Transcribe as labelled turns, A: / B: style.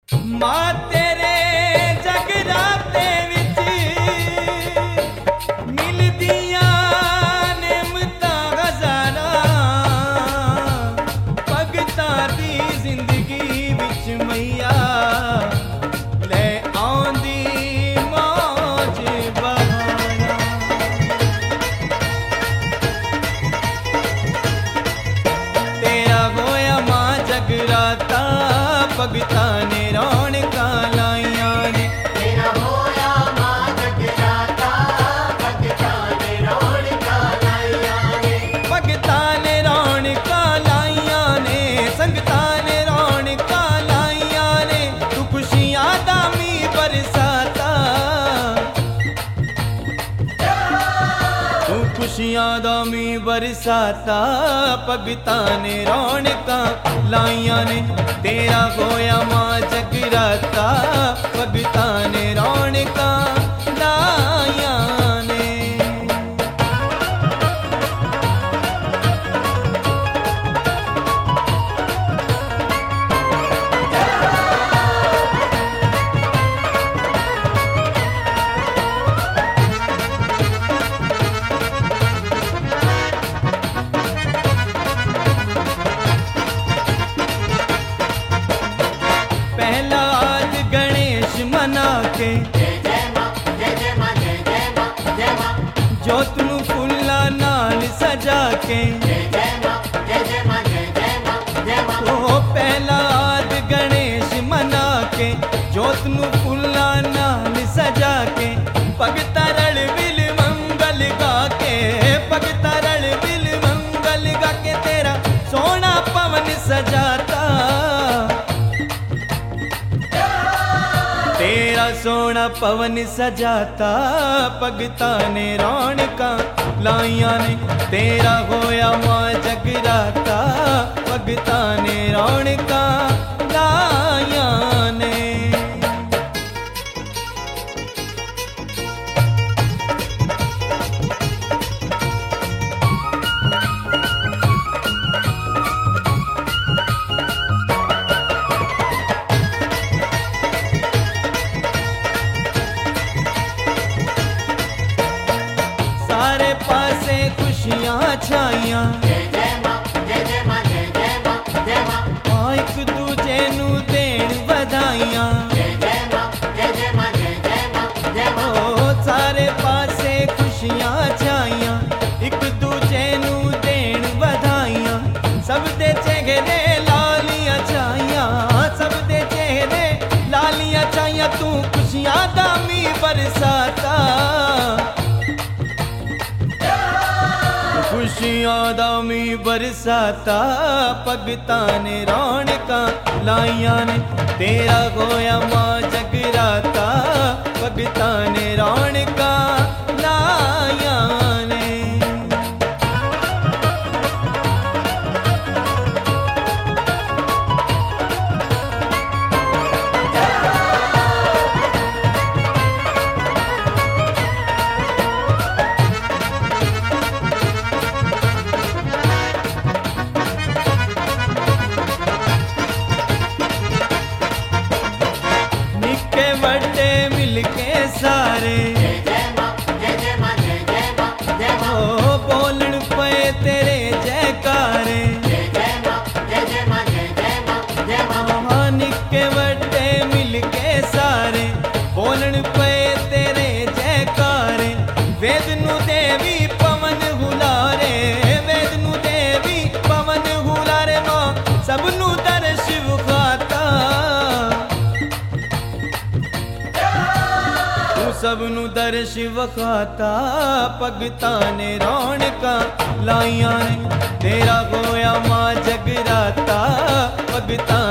A: मां तेरे जगराते विच मिलदियां नेमतां हज़ारां, भगतां दी जिंदगी विच मैया ले आउंदी मौज बहारां। तेरा होया मां जगराता, भगतां ने रौनकां लाइयां ने।
B: तेरा होया मां जगराता, भगतां ने रौनकां लाइयां ने।
A: भगतां ने रौनकां लाइयां ने, संगतां ने रौनकां लाइयां ने। तू खुशियां दा मींह बरसाता, तू खुशियां दा मींह बरसाता, भगतां ने रौनकां लाइयां ने। तेरा होया मां जगराता, भगतां ने रौनकां लाइयां ने। पहला आज गणेश मना के,
B: जय जय मां, जय जय मां, जय जय मां, जय मां।
A: जोत नू फुल्ला नाल सजा के।
B: जय जय मां, जय जय मां, जय जय मां, जय मां।
A: ओ पहला आज गणेश मना के, जोत नू फुल्ला नाल सजा के। भगता रल विल मंगल गा के, भगता रल विल मंगल गा के। तेरा सोना पवन सजाता, तेरा सोना पवन सजाता, भगतां ने रौनकां लाइयां ने। तेरा होया मां जगराता, भगतां ने रौनकां लाइयां ने। सारे पासे खुशियां छाइयां,
B: जय जय मां, जय जय मां, जय जय मां, जय मां।
A: एक दूजे नू देण बधाइयां।
B: जय जय मां, जय जय मां, जय जय मां, जय मां।
A: ओ सारे पासे खुशियां छाइयां, एक दूजे नू देण बधाइयां। सब दे चेहरे लालियां छाइयां, सब दे चेहरे लालियां छाइयां। तू खुशियां दा मींह बरसाता, खुशियां दा मींह बरसाता, भगतां ने रौनकां लाइयां ने। तेरा होया मां जगराता, भगतां ने रौनकां लाइयां ने। निक्के बड़े मिलके सारे,
B: जय जय मां, जय जय मां, जय जय मां, जय मां।
A: ओ बोलन पे तेरे जयकारे।
B: जय जय मां, जय जय मां, जय जय मां, जय मां।
A: हाँ निक्के बड़े मिलके सारे, बोलन पे तेरे जयकारे। वेद नू देवी पवन हुलारे, वेद नू देवी पवन हुलारे। मां सब नू दर्श विखाता, तू सब नू दर्श विखाता, भगतां ने रौनकां लाइयां ने। तेरा होया मां जगराता, भगतां